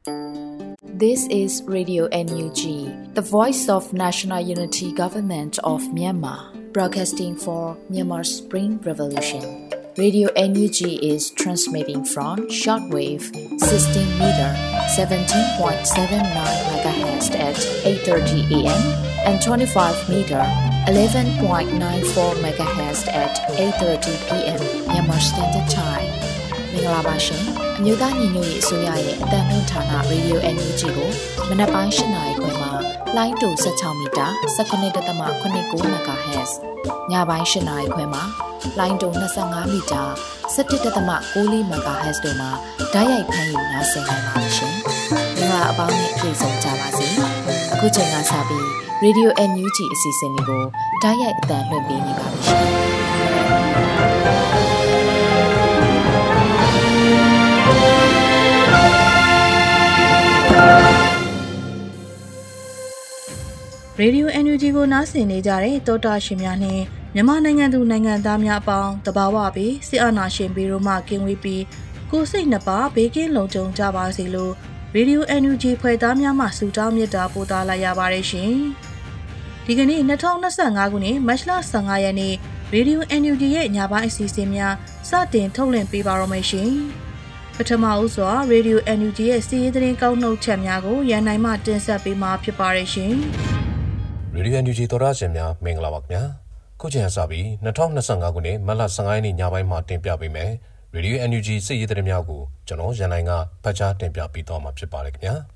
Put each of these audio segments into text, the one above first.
This is Radio NUG, the voice of National Unity Government of Myanmar, broadcasting for Myanmar's Spring Revolution. Radio NUG is transmitting from shortwave 16 meter 17.79 MHz at 8:30 AM and 25 meter 11.94 MHz at 8:30 PM Myanmar Standard Time. မင်္ဂလာပါရှင်။မြို့သားညီညွတ်ရေးအစိုးရရဲ့အသံလွှင့်ဌာန Radio NUG ကိုမနက်ပိုင်း 8 နာရီခွဲမှာလိုင်းတူ16မီတာ19.89 MHz ညပိုင်း 8 နာရီခွဲမှာလိုင်းတူ25မီတာ17.94 MHz တို့မှာဓာတ်ရိုက်ဖမ်းယူနိုင်စေနိုင်ပါရှင်။မင်္ဂလာအပေါင်းနဲ့ပြည့်စုံကြပါစေ။အခုချိန်ကစပြီး Radio NUG အစီအစဉ်လေးကိုဓာတ်ရိုက်အသံလွှင့်ပေးနေပါပြီရှင်။ Radio NUG ကိုနားဆင်နေကြတဲ့တောတာရှင်များနဲ့မြန်မာနိုင်ငံသူနိုင်ငံသားများအပေါင်းတဘာဝပြီးစစ်အာဏာရှင်ပြည်တို့မှကင်းဝေးပြီးကိုယ်စိတ်နှစ်ပါးဘေးကင်းလုံခြုံကြပါစေလို့ Radio NUG ဖွဲ့သားများမှဆုတောင်းမေတ္တာပို့သလိုက်ရပါတယ်ရှင်။ဒီကနေ့2025ခုနှစ်မတ်လ15ရက်နေ့ Radio NUG ရဲ့ညပိုင်းအစီအစဉ်များစတင်ထုတ်လွှင့်ပေးပါရမယ်ရှင်။ပထမဦးစွာ Radio NUG ရဲ့စီးရီးသတင်းကောက်နှုတ်ချက်များကိုရန်နိုင်မှတင်ဆက်ပေးမှာဖြစ်ပါတယ်ရှင်။ Radio NUG သောရရှင်များမင်္ဂလာပါခင်ဗျာခုချိန်စပြီး2025ခုနှစ်မတ်လ15ရက်နေ့ညပိုင်းမှာတင်ပြပေးမယ် Radio NUG စစ်ရေးသတင်းများကိုကျွန်တော်ရန်နိုင်ကဖတ်ကြားတင်ပြပေးသွားမှာဖြစ်ပါတယ်ခင်ဗျာ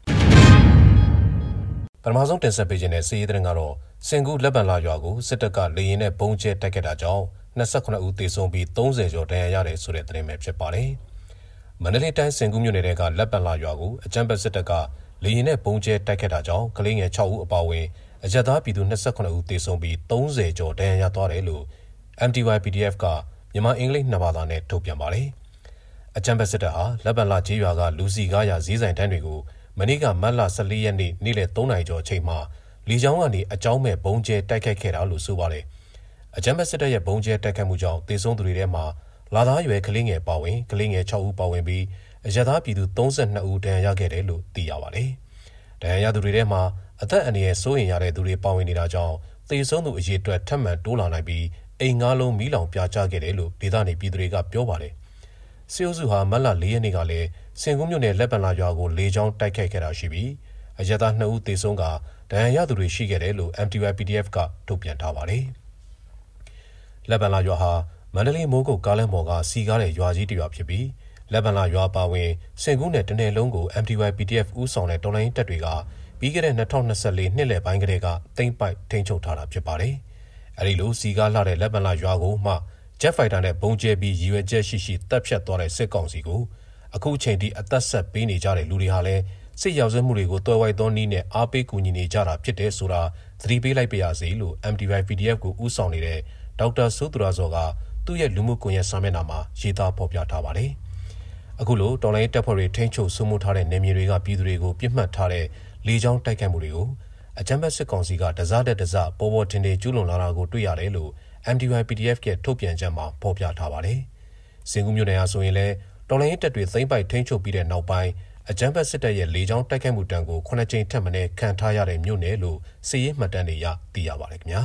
ပထမဆုံးတင်ဆက်ပေးခြင်းတဲ့စစ်ရေးသတင်းကတော့စင်ကူလက်ပံလာရွာကိုစစ်တပ်ကလေရင်နဲ့ပုံကျဲတိုက်ခဲ့တာကြောင့်28ဦးသေဆုံးပြီး30ကျော်ဒဏ်ရာရတယ်ဆိုတဲ့သတင်းပဲဖြစ်ပါတယ်မန္တလေးတိုင်းစင်ကူမြို့နယ်ကလက်ပံလာရွာကိုအကြမ်းဖက်စစ်တပ်ကလေရင်နဲ့ပုံကျဲတိုက်ခဲ့တာကြောင့်ကလေးငယ်6ဦးအပါအဝင်အကြမ်းသားပြည်သူ28ဦးသေဆုံးပြီး30ကျော်ဒဏ်ရာရသွားတယ်လို့ MTY PDF ကမြန်မာအင်္ဂလိပ်နှစ်ဘာသာနဲ့ထုတ်ပြန်ပါတယ်။အကြမ်းဖက်စစ်တပ်ဟာလက်ပံလာကျေးရွာကလူစီကားရဈေးဆိုင်တန်းတွေကိုမနေ့ကမတ်လ14ရက်နေ့နေ့လယ်3နာရီကျော်အချိန်မှာလီချောင်းကနေအကြောင်းမဲ့ဘုံကျဲတိုက်ခိုက်ခဲ့တာလို့ဆိုပါတယ်။အကြမ်းဖက်စစ်တပ်ရဲ့ဘုံကျဲတိုက်ခိုက်မှုကြောင့်သေဆုံးသူတွေထဲမှာလာသားရွယ်ကလေးငယ်ပါဝင်ကလေးငယ်6ဦးပါဝင်ပြီးအကြမ်းသားပြည်သူ32ဦးဒဏ်ရာရခဲ့တယ်လို့သိရပါတယ်။ဒဏ်ရာရသူတွေထဲမှာအသက်အန္တရာယ်စိုးရိမ်ရတဲ့သူတွေပါဝင်နေတာကြောင့်သေဆုံးသူအရေအတွက်ထပ်မံတိုးလာနိုင်ပြီးအိမ်ငါးလုံးမီးလောင်ပြာကျခဲ့တယ်လို့ဒေသနေပြည်သူတွေကပြောပါတယ်။စစ်အုပ်စုဟာမတ်လ4ရက်နေ့ကလည်းစင်ကူးမြို့နယ်လက်ပံလာရွာကိုလေကြောင်းတိုက်ခိုက်ခဲ့တာရှိပြီးအရပ်သား2ဦးသေဆုံးကဒဏ်ရာရသူတွေရှိခဲ့တယ်လို့ MTY PDF ကထုတ်ပြန်ထားပါတယ်။လက်ပံလာရွာဟာမန္တလေးမိုးကုတ်ကားလမ်းပေါ်ကစီကားတဲ့ရွာကြီးတစ်ရွာဖြစ်ပြီးလက်ပံလာရွာပါဝင်စင်ကူးနယ်တနယ်လုံးကို MTY PDF ဦးဆောင်တဲ့တော်လှန်ရေးတပ်တွေကပြီးခဲ့တဲ့2024နှစ်လယ်ပိုင်းကတည်းကသိမ်းပိုက်ထိန်းချုပ်ထားတာဖြစ်ပါတယ်။အဲဒီလိုစီကားလှတဲ့လက်ပံလာရွာကိုမှဂျက်ဖိုက်တာနဲ့ပုံကျဲပြီးရည်ရွယ်ချက်ရှိတပ်ဖြတ်သွားတဲ့စစ်ကောင်စီကိုအခုချိန်ထိအသက်ဆက်ပေးနေကြတဲ့လူတွေဟာလည်းစစ်ရောက်စမှုတွေကိုတွယ်ဝိုက်သောနည်းနဲ့အားပေးကူညီနေကြတာဖြစ်တယ်ဆိုတာသတိပေးလိုက်ပါရစေလို့ MTY PDF ကိုဦးဆောင်နေတဲ့ဒေါက်တာစိုးသူရဇော်ကသူ့ရဲ့လူမှုကွန်ရက်စာမျက်နှာမှာရေးသားဖော်ပြထားပါတယ်။အခုလိုတော်လိုင်းတပ်ဖွဲ့တွေထိန်းချုပ်စိုးမိုးထားတဲ့နေမြေတွေကပြည်သူတွေကိုပြစ်မှတ်ထားတဲ့လေကြောင်းတိုက်ခိုက်မှုတွေကိုအကြမ်းဖက်စစ်ကောင်စီကတစားတဲ့တစားပေါ်ပေါ်တင်တင်ကျူးလွန်လာတာကိုတွေ့ရတယ်လို့ MTY PDF ရဲ့ထုတ်ပြန်ချက်မှာဖော်ပြထားပါတယ်။စင်ကူးမြို့နယ်အားဆိုရင်လည်းတော်လိုင်းတပ်တွေသိမ်းပိုက်ထိန်းချုပ်ပြီးတဲ့နောက်ပိုင်းအကြမ်းဖက်စစ်တပ်ရဲ့လေကြောင်းတိုက်ခိုက်မှုတန်ကို9ကြိမ်ထက်မနည်းခံထားရတဲ့မြို့နယ်လို့စစ်ရေးမှတ်တမ်းတွေရသိရပါတယ်ခင်ဗျာ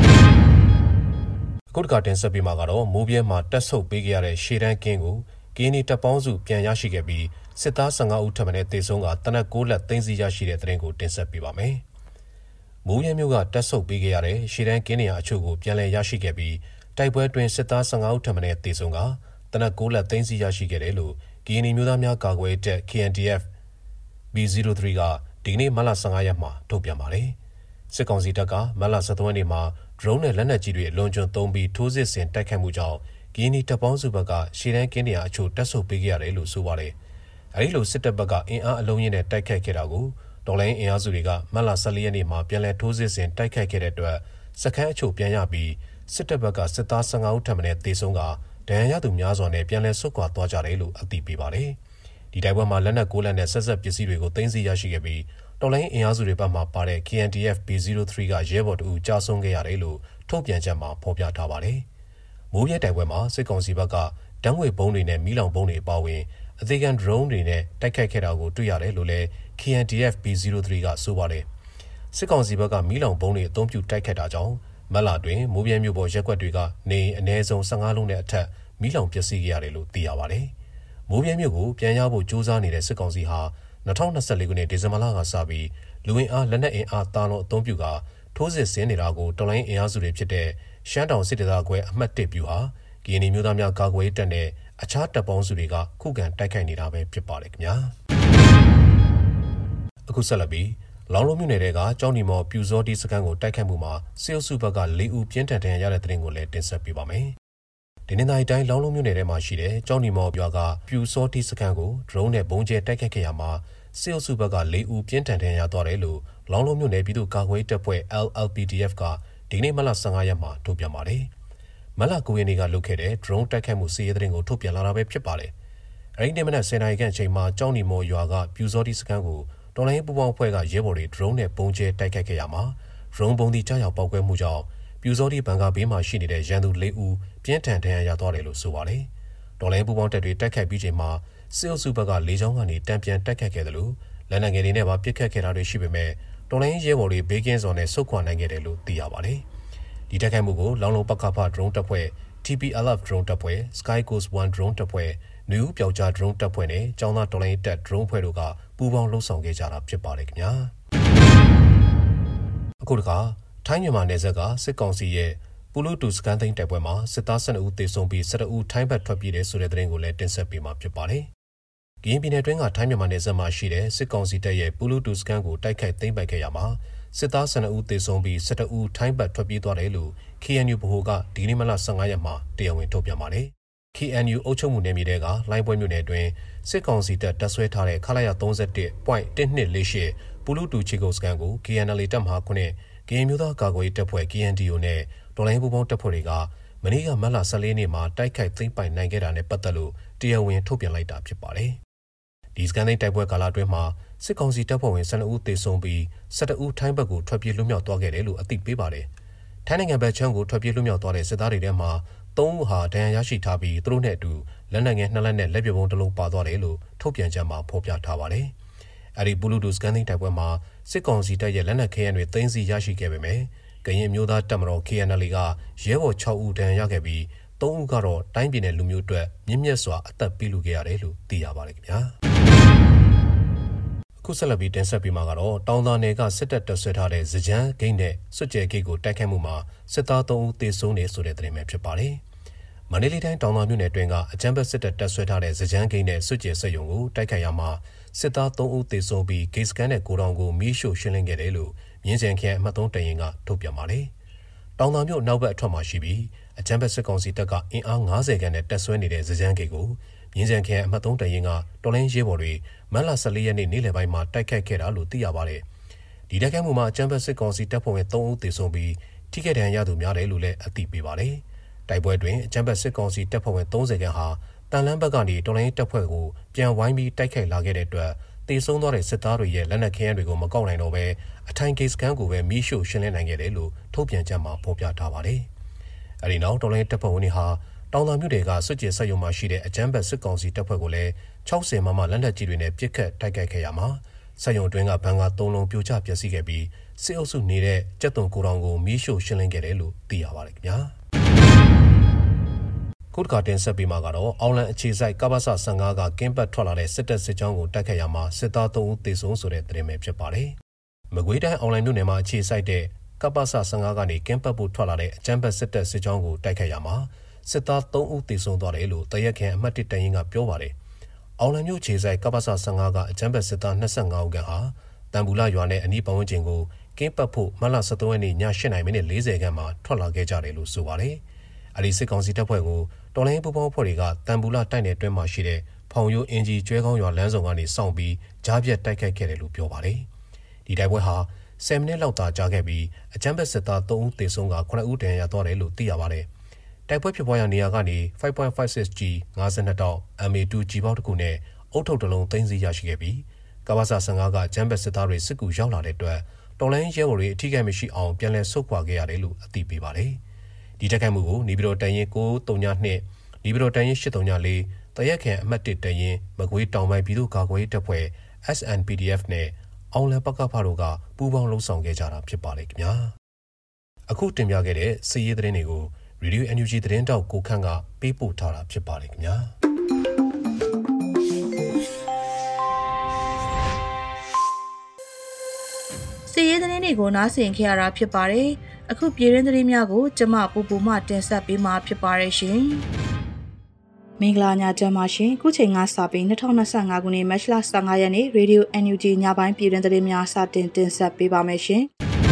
။အခုတခါတင်ဆက်ပေးမှာကတော့မိုးပြဲမှာတက်ဆုပ်ပေးခဲ့ရတဲ့ရှေ့တန်းကင်းကိုကင်းနီတပ်ပေါင်းစုပြန်ရရှိခဲ့ပြီးစစ်သား15ဦးထပ်မံတေဆုံးကတနက်6လက်သိမ်းဆီးရရှိတဲ့သတင်းကိုတင်ဆက်ပေးပါမယ်။မိုးရဲမျိုးကတက်ဆုပ်ပေးခဲ့ရတဲ့ရှေ့တန်းကင်းနေရာအချို့ကိုပြန်လည်ရရှိခဲ့ပြီးတိုက်ပွဲတွင်စစ်သား15ဦးထပ်မံတေဆုံးကတနက်6လက်သိမ်းဆီးရရှိခဲ့တယ်လို့ကင်းနီမျိုးသားများကာကွယ်တပ် KNDF B03 ကဒီနေ့မတ်လ15ရက်မှာထုတ်ပြန်ပါတယ်။စစ်ကောင်စီတပ်ကမတ်လ13ရက်နေ့မှာ drone နဲ့လက်နက်ကြီးတွေအလွန်ကျွံသုံးပြီးထိုးစစ်ဆင်တိုက်ခိုက်မှုကြောင့်ကင်းနီတပ်ပေါင်းစုဘက်ကရှေ့တန်းကင်းနေရာအချို့တက်ဆုပ်ပေးခဲ့ရတယ်လို့ဆိုပါတယ်။အဲဒီလိုစစ်တပ်ဘက်ကအင်အားအလုံးရင်းနဲ့တိုက်ခိုက်ခဲ့တာကိုတော်လိုင်းအင်အားစုတွေကမတ်လ14ရက်နေ့မှာပြန်လည်ထိုးစစ်ဆင်တိုက်ခိုက်ခဲ့တဲ့အတွက်စခန်းအချို့ပြန်ရပြီးစစ်တပ်ဘက်ကစစ်သား15ဦးထပ်မံတေဆုံးကဒဏ်ရာရသူများစွာနဲ့ပြန်လည်ဆုတ်ခွာသွားကြတယ်လို့အသိပေးပါတယ်။ဒီတိုက်ပွဲမှာလက်နက်9လက်နဲ့ဆက်ပစ္စည်းတွေကိုသိမ်းဆည်းရရှိခဲ့ပြီးတော်လိုင်းအင်အားစုတွေဘက်မှပါတဲ့ KNDF B03 ကရဲဘော်တို့ကြာဆုံးခဲ့ရတယ်လို့ထုတ်ပြန်ချက်မှာဖော်ပြထားပါတယ်။မိုးပြဲတိုက်ပွဲမှာစစ်ကောင်စီဘက်ကတန်းငွေဘုံတွေနဲ့မီးလောင်ဘုံတွေပါဝင်အသေးခံ drone တွေနဲ့တိုက်ခိုက်ခဲ့တာကိုတွေ့ရတယ်လို့လည်း KNDF B03 ကဆိုပါတယ်စစ်ကောင်စီဘက်ကမီးလောင်ပုံးတွေအသုံးပြုတိုက်ခိုက်တာကြောင့်မက်လာတွင်မိုးပြဲမြို့ပေါ်ရက်ကွက်တွေကနေအနည်းဆုံး15လုံးနဲ့အထက်မီးလောင်ပျက်စီးခဲ့ရတယ်လို့သိရပါတယ်မိုးပြဲမြို့ကိုပြန်ရဖို့ကြိုးစားနေတဲ့စစ်ကောင်စီဟာ2024ခုနှစ်ဒီဇင်ဘာလကစပြီးလူဝင်အားလက်နက်အင်အားတာလုံးအသုံးပြုကာထိုးစစ်ဆင်နေတာကိုတော်လိုင်းအင်အားစုတွေဖြစ်တဲ့ရှမ်းတောင်စစ်ဒေသခွဲအမှတ်1ဗျူဟာကရင်မျိုးသားများကာကွယ်တပ်နဲ့အခြားတပ်ပေါင်းစုတွေကခုခံတိုက်ခိုက်နေတာပဲဖြစ်ပါတယ်ခင်ဗျာအခုဆက်လက်ပြီးလောင်လုံးမြို့နယ်တွေကကျောင်းဒီမော်ပြူစောတီစခန်းကိုတိုက်ခိုက်မှုမှာစစ်အုပ်စုဘက်က4ဦးပြင်းထန်ဒဏ်ရာရတဲ့တဲ့ရင်ကိုလည်းတင်ဆက်ပေးပါမယ်ဒီနေ့တိုင်းလောင်လုံးမြို့နယ်ထဲမှာရှိတဲ့ကျောင်းဒီမော်ရွာကပြူစောတီစခန်းကို drone နဲ့ဘုံကျဲတိုက်ခိုက်ခဲ့ရမှာစစ်အုပ်စုဘက်က4ဦးပြင်းထန်ဒဏ်ရာရသွားတယ်လို့လောင်လုံးမြို့နယ်ပြည်သူ့ကာကွယ်တပ်ဖွဲ့ LLPDF ကဒီနေ့မလ15ရက်မှာထုတ်ပြန်ပါတယ်မလ9ရက်နေ့ကလုပ်ခဲ့တဲ့ drone တိုက်ခိုက်မှုစီးရဲတဲ့ရင်ကိုထုတ်ပြန်လာတာပဲဖြစ်ပါတယ်အဲဒီနေ့မနက်10:00နာရီခန့်အချိန်မှာကျောင်းဒီမော်ရွာကပြူစောတီစခန်းကိုတော်လိုင်းပူပေါင်းအဖွဲ့ကရဲဘော်တွေ drone နဲ့ပုံကျဲတိုက်ခိုက်ခဲ့ရမှာ drone ပုံသီးကြားရောက်ပောက်ကွဲမှုကြောင့်ပြူစောတိဘန်ကာဘေးမှာရှိနေတဲ့ရန်သူ4ဦးပြင်းထန်ဒဏ်ရာရသွားတယ်လို့ဆိုပါတယ်။တော်လိုင်းပူပေါင်းတပ်တွေတိုက်ခိုက်ပြီးချိန်မှာစစ်အုပ်စုဘက်ကလေကြောင်းကနေတံပြန်တိုက်ခိုက်ခဲ့တယ်လို့လက်နက်ငယ်တွေနဲ့ပါပစ်ခတ်ခဲ့တာတွေရှိပေမဲ့တော်လိုင်းရဲဘော်တွေဘေးကင်းစွာနဲ့ဆုတ်ခွာနိုင်ခဲ့တယ်လို့သိရပါတယ်။ဒီတိုက်ခိုက်မှုကိုလောင်လုံးပကဖ drone တပ်ဖွဲ့ TPLF drone တပ်ဖွဲ့ Sky Coast 1 drone တပ်ဖွဲ့နယူးပြောက်ကြား drone တပ်ဖွဲ့နဲ့ကျောင်းသားတော်လိုင်းတပ် drone ဖွဲ့တို့ကပူးပေါင်းလှုပ်ဆောင်ခဲ့ကြတာဖြစ်ပါတယ်ခင်ဗျာအခုတခါထိုင်းမြန်မာနယ်စပ်ကစစ်ကောင်စီရဲ့ပူလူတူစကန်သိန်းတိုက်ပွဲမှာစစ်သား12ဦးသေဆုံးပြီး17ဦးထိုင်းဘက်ထွက်ပြေးတယ်ဆိုတဲ့သတင်းကိုလည်းတင်ဆက်ပေးမှာဖြစ်ပါတယ်။ကရင်ပြည်နယ်တွင်းကထိုင်းမြန်မာနယ်စပ်မှာရှိတဲ့စစ်ကောင်စီတပ်ရဲ့ပူလူတူစကန်ကိုတိုက်ခိုက်သိမ်းပိုက်ခဲ့ရမှာစစ်သား12ဦးသေဆုံးပြီး17ဦးထိုင်းဘက်ထွက်ပြေးသွားတယ်လို့ KNU ဗဟိုကဒီနေ့မလ15ရက်မှာတရားဝင်ထုတ်ပြန်ပါတယ်။ KNU အုပ်ချုပ်မှုနယ်မြေတွေကလိုင်းပွဲမြို့နယ်အတွင်းစစ်ကောင်စီတပ်ဆွဲထားတဲ့ခလာရ 31.1248 ပူလူတူချီကိုစကန်ကို KNL တပ်မဟာ9ကရင်မျိုးသားကာကွယ်တပ်ဖွဲ့ KNDO နဲ့တော်လိုင်းပူပေါင်းတပ်ဖွဲ့တွေကမနေ့ကမတ်လ14ရက်နေ့မှာတိုက်ခိုက်သိမ်းပိုက်နိုင်ခဲ့တာနဲ့ပတ်သက်လို့တရားဝင်ထုတ်ပြန်လိုက်တာဖြစ်ပါတယ်။ဒီစကန်သိမ်းတိုက်ပွဲကာလအတွင်းမှာစစ်ကောင်စီတပ်ဖွဲ့ဝင်12ဦးသေဆုံးပြီး17ဦးထိုင်းဘက်ကိုထွက်ပြေးလွတ်မြောက်သွားခဲ့တယ်လို့အသိပေးပါတယ်။ထိုင်းနိုင်ငံဘက်ချမ်းကိုထွက်ပြေးလွတ်မြောက်သွားတဲ့စစ်သားတွေထဲမှာ3ဦးဟာဒဏ်ရာရရှိထားပြီးသူတို့နဲ့အတူလက်နက်ငယ်2လက်နဲ့လက်ပစ်ဗုံးတစ်လုံးပါသွားတယ်လို့ထုတ်ပြန်ချက်မှာဖော်ပြထားပါတယ်။အဲဒီပူလူတူစကန်သိန်းတိုက်ပွဲမှာစစ်ကောင်စီတပ်ရဲ့လက်နက်ခဲယမ်းတွေသိမ်းဆည်းရရှိခဲ့ပေမဲ့ကရင်မျိုးသားတပ်မတော် KNL ကရဲဘော်6ဦးဒဏ်ရာရခဲ့ပြီး3ဦးကတော့တိုင်းပြည်နယ်လူမျိုးအတွက်မြင့်မြတ်စွာအသက်ပေးလူခဲ့ရတယ်လို့သိရပါတယ်ခင်ဗျာ။ခုဆက်လက်ပြီးတင်ဆက်ပေးမှာကတော့တောင်သာနယ်ကစစ်တပ်တပ်ဆွဲထားတဲ့စကြမ်းဂိတ်နဲ့စွတ်ကြဲဂိတ်ကိုတိုက်ခိုက်မှုမှာစစ်သား3ဦးသေဆုံးတယ်ဆိုတဲ့သတင်းပဲဖြစ်ပါတယ်။မန္တလေးတိုင်းတောင်သာမြို့နယ်အတွင်းကအကြမ်းဖက်စစ်တပ်တပ်ဆွဲထားတဲ့စကြမ်းဂိတ်နဲ့စွတ်ကြဲစက်ရုံကိုတိုက်ခိုက်ရမှာစစ်သား3ဦးသေဆုံးပြီးဂိတ်စကန်နဲ့ကိုတောင်ကိုမီးရှို့ရှင်းလင်းခဲ့တယ်လို့မြင်းစံခရိုင်အမှတ်3တရင်ကထုတ်ပြန်ပါတယ်။တောင်သာမြို့နောက်ဘက်အထွက်မှာရှိပြီးအကြမ်းဖက်စစ်ကောင်စီတပ်ကအင်အား90ခန့်နဲ့တပ်ဆွဲနေတဲ့စကြမ်းဂိတ်ကိုမြင်းစံခရိုင်အမှတ်3တရင်ကတော်လိုင်းရဲဘော်တွေမတ်လ14ရက်နေ့နေ့လယ်ပိုင်းမှာတိုက်ခိုက်ခဲ့တာလို့သိရပါတယ်။ဒီတိုက်ခိုက်မှုမှာအကြမ်းဖက်စစ်ကောင်စီတပ်ဖွဲ့ဝင်3ဦးသေဆုံးပြီးထိခိုက်ဒဏ်ရာရသူများတယ်လို့လည်းအသိပေးပါတယ်။တိုက်ပွဲတွင်အကြမ်းဖက်စစ်ကောင်စီတပ်ဖွဲ့ဝင်30ခန့်ဟာတန်လန်းဘက်ကနေတော်လိုင်းတပ်ဖွဲ့ကိုပြန်ဝိုင်းပြီးတိုက်ခိုက်လာခဲ့တဲ့အတွက်တေဆုံးသွားတဲ့စစ်သားတွေရဲ့လက်နက်ခဲယမ်းတွေကိုမကောက်နိုင်တော့ဘဲအထိုင်ဂိတ်စကန်ကိုပဲမီးရှို့ရှင်းလင်းနိုင်ခဲ့တယ်လို့ထုတ်ပြန်ချက်မှာဖော်ပြထားပါတယ်။အဲဒီနောက်တော်လိုင်းတပ်ဖွဲ့ဝင်တွေဟာတောင်သာမြို့တွေကစွတ်ကြဲစက်ရုံမှာရှိတဲ့အကြမ်းဖက်စစ်ကောင်စီတပ်ဖွဲ့ကိုလည်း60မမလက်နက်ကြီးတွေနဲ့ပစ်ခတ်တိုက်ခိုက်ခဲ့ရမှာစက်ရုံတွင်းကဘန်ကာ3လုံးပြိုကျပျက်စီးခဲ့ပြီးစစ်အုပ်စုနေတဲ့ကျက်သွန်ကိုတောင်ကိုမီးရှို့ရှင်းလင်းခဲ့တယ်လို့သိရပါတယ်ခင်ဗျာ။ခုတခါတင်ဆက်ပေးမှာကတော့အောင်လန်အခြေစိုက်ကပ္ပစ15ကကင်းပတ်ထွက်လာတဲ့စစ်တပ်စစ်ကြောင်းကိုတိုက်ခိုက်ရမှာစစ်သား3ဦးသေဆုံးဆိုတဲ့သတင်းပဲဖြစ်ပါတယ်။မကွေးတိုင်းအောင်လန်မြို့နယ်မှာအခြေစိုက်တဲ့ကပ္ပစ15ကနေကင်းပတ်ဖို့ထွက်လာတဲ့အကြမ်းဖက်စစ်တပ်စစ်ကြောင်းကိုတိုက်ခိုက်ရမှာစစ်သား3ဦးသေဆုံးသွားတယ်လို့တရက်ခန့်အမှတ်1တရင်ကပြောပါတယ်။အောင်လန်မြို့အခြေစိုက်ကပ္ပစ15ကအကြမ်းဖက်စစ်သား25ဦးခန့်ဟာတန်ဘူးလာရွာနဲ့အနီးပတ်ဝန်းကျင်ကိုကင်းပတ်ဖို့မတ်လ23ရက်နေ့ည8:40ခန့်မှာထွက်လာခဲ့ကြတယ်လို့ဆိုပါတယ်။အဲဒီစစ်ကောင်စီတပ်ဖွဲ့ကိုတော်လိုင်းပူပေါင်းအဖွဲ့တွေကတန်ဘူးလာတိုက်နယ်အတွင်းမှာရှိတဲ့ဖောင်ရိုးအင်ဂျီကျွဲကောင်းရွာလမ်းဆောင်ကနေစောင့်ပြီးကြားပြတ်တိုက်ခိုက်ခဲ့တယ်လို့ပြောပါတယ်။ဒီတိုက်ပွဲဟာ10မိနစ်လောက်သာကြာခဲ့ပြီးအကြမ်းဖက်စစ်သား3ဦးသေဆုံးက9ဦးဒဏ်ရာရသွားတယ်လို့သိရပါတယ်။တိုက်ပွဲဖြစ်ပွားရာနေရာကနေ 5.56G 52တောက် MA2 G ပေါက်တစ်ခုနဲ့အုတ်ထုတ်တစ်လုံးသိမ်းဆည်းရရှိခဲ့ပြီးကပ္ပစ15ကအကြမ်းဖက်စစ်သားတွေစစ်ကူရောက်လာတဲ့အတွက်တော်လိုင်းရဲဘော်တွေအထူးကိမရှိအောင်ပြန်လည်ဆုတ်ခွာခဲ့ရတယ်လို့အသိပေးပါတယ်။ဒီတိုက်ခိုက်မှုကိုနေပြည်တော်တန်ရင်932နေပြည်တော်တန်ရင်834 တရက်ခန့်အမှတ်1တရင်မကွေးတောင်ပိုင်းပြည်သူ့ကာကွယ်ရေးတပ်ဖွဲ့ SNPDF နဲ့အောင်လံပကဖတို့ကပူးပေါင်းလှုပ်ဆောင်ခဲ့ကြတာဖြစ်ပါလေခင်ဗျာအခုတင်ပြခဲ့တဲ့စီးရေးသတင်းတွေကို Radio NUG သတင်းတောက်ကိုခန့်ကပေးပို့ထားတာဖြစ်ပါလေခင်ဗျာစီးရေးသတင်းတွေကိုနားဆင်ခဲ့ရတာဖြစ်ပါတယ်အခုပြည်တွင်းသတင်းများကိုကျမပူပူမှတင်ဆက်ပေးမှာဖြစ်ပါတယ်ရှင်မင်္ဂလာညချမ်းပါရှင်ခုချိန်ကစပြီး2025ခုနှစ်မတ်လ15ရက်နေ့ Radio NUG ညပိုင်းပြည်တွင်သတင်းများစတင်တင်ဆက်ပေးပါမယ်ရှင်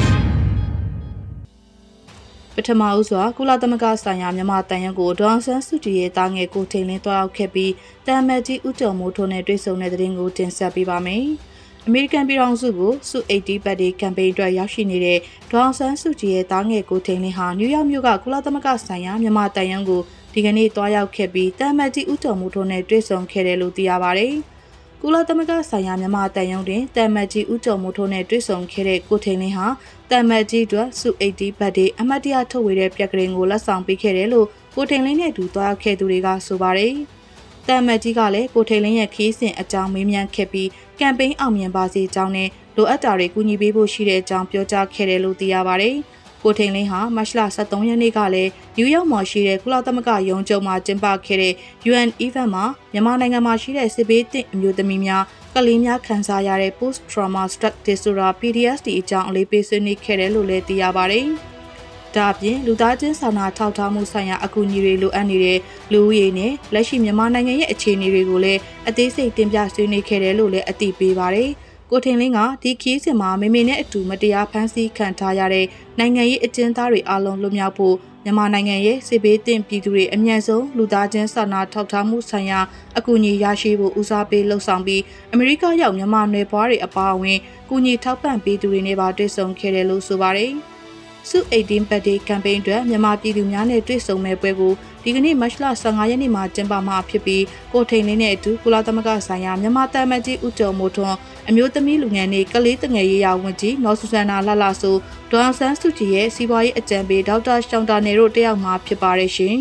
ပထမဦးစွာကုလသမဂ္ဂဆိုင်ရာမြန်မာတန်ရုံကိုဒေါအောင်ဆန်းစုကြည်ရဲ့တာငယ်ကိုထိန်လင်းတွားရောက်ခဲ့ပြီးတမ်မတ်ကြီးဦးကျော်မိုးထွန်းနဲ့တွေ့ဆုံတဲ့သတင်းကိုတင်ဆက်ပေးပါမယ်အမေရိကန်ပြည်ထောင်စုကိုစု80ပတ်ဒီကမ်ပိန်းအတွက်ရောက်ရှိနေတဲ့ဒေါအောင်ဆန်းစုကြည်ရဲ့တာငယ်ကိုထိန်လင်းဟာနယူးယောက်မြို့ကကုလသမဂ္ဂဆိုင်ရာမြန်မာတန်ရုံကိုဒီကနေ့တွားရောက်ခဲ့ပြီးတမ်မတ်ကြီးဦးကျော်မိုးထွန်းနဲ့တွေ့ဆုံခဲ့တယ်လို့သိရပါတယ်။ကုလသမဂ္ဂဆိုင်ရာမြန်မာတန်ရုံတွင်တမ်မတ်ကြီးဦးကျော်မိုးထွန်းနဲ့တွေ့ဆုံခဲ့တဲ့ကိုထိန်လင်းဟာတမ်မတ်ကြီးတို့စု80ဘတ်ဒေးအမတ်တရထုတ်ဝေတဲ့ပြက်ကလေးကိုလက်ဆောင်ပေးခဲ့တယ်လို့ကိုထိန်လင်းနဲ့အတူတွားရောက်ခဲ့သူတွေကဆိုပါတယ်။တမ်မတ်ကြီးကလည်းကိုထိန်လင်းရဲ့ခီးစဉ်အကြောင်းမေးမြန်းခဲ့ပြီးကမ်ပိန်းအောင်မြင်ပါစေကြောင်းနဲ့လိုအပ်တာတွေကူညီပေးဖို့ရှိတဲ့အကြောင်းပြောကြားခဲ့တယ်လို့သိရပါတယ်။ကိုထိန်လင်းဟာမတ်လ23ရက်နေ့ကလည်းနယူးယောက်မှာရှိတဲ့ကုလသမဂ္ဂရုံးချုပ်မှာကျင်းပခဲ့တဲ့ UN event မှာမြန်မာနိုင်ငံမှာရှိတဲ့စစ်ဘေးသင့်အမျိုးသမီးများကလေးများခံစားရတဲ့ post trauma stress disorder PTSD အကြောင်းအလေးပေးဆွေးနွေးခဲ့တယ်လို့လည်းသိရပါတယ်။ဒါအပြင်လူသားချင်းစာနာထောက်ထားမှုဆိုင်ရာအကူအညီတွေလိုအပ်နေတဲ့လူဦးရေနဲ့လက်ရှိမြန်မာနိုင်ငံရဲ့အခြေအနေတွေကိုလည်းအသေးစိတ်တင်ပြဆွေးနွေးခဲ့တယ်လို့လည်းအသိပေးပါတယ်။ကိုထင်လင်းကဒီခီးစဉ်မှာမေမေနဲ့အတူမတရားဖမ်းဆီးခံထားရတဲ့နိုင်ငံရေးအကျဉ်းသားတွေအလုံးလွတ်မြောက်ဖို့မြန်မာနိုင်ငံရဲ့စစ်ဘေးသင့်ပြည်သူတွေအမြန်ဆုံးလူသားချင်းစာနာထောက်ထားမှုဆိုင်ရာအကူအညီရရှိဖို့ဦးစားပေးလှုံ့ဆော်ပြီးအမေရိကရောက်မြန်မာနယ်ပွားတွေအပါအဝင်ကူညီထောက်ပံ့ပေးသူတွေနဲ့ပါတွေ့ဆုံခဲ့တယ်လို့ဆိုပါတယ်စု18ပတ်ဒေးကမ်ပိန်းအတွက်မြန်မာပြည်သူများနဲ့တွေ့ဆုံမဲ့ပွဲကိုဒီကနေ့မတ်လ15ရက်နေ့မှာကျင်းပမှာဖြစ်ပြီးကိုထိန်လင်းနဲ့အတူကုလသမဂ္ဂဆိုင်ရာမြန်မာတမန်ကြီးဦးကျော်မိုးထွန်းအမျိုးသမီးလူငယ်နဲ့ကလေးတငယ်ရေးရာဝန်ကြီးနော်ဆူဆန်နာလှလှဆိုဒေါအောင်ဆန်းစုကြည်ရဲ့စီးပွားရေးအကြံပေးဒေါက်တာရှောင်းတာနယ်တို့တက်ရောက်မှာဖြစ်ပါတယ်ရှင်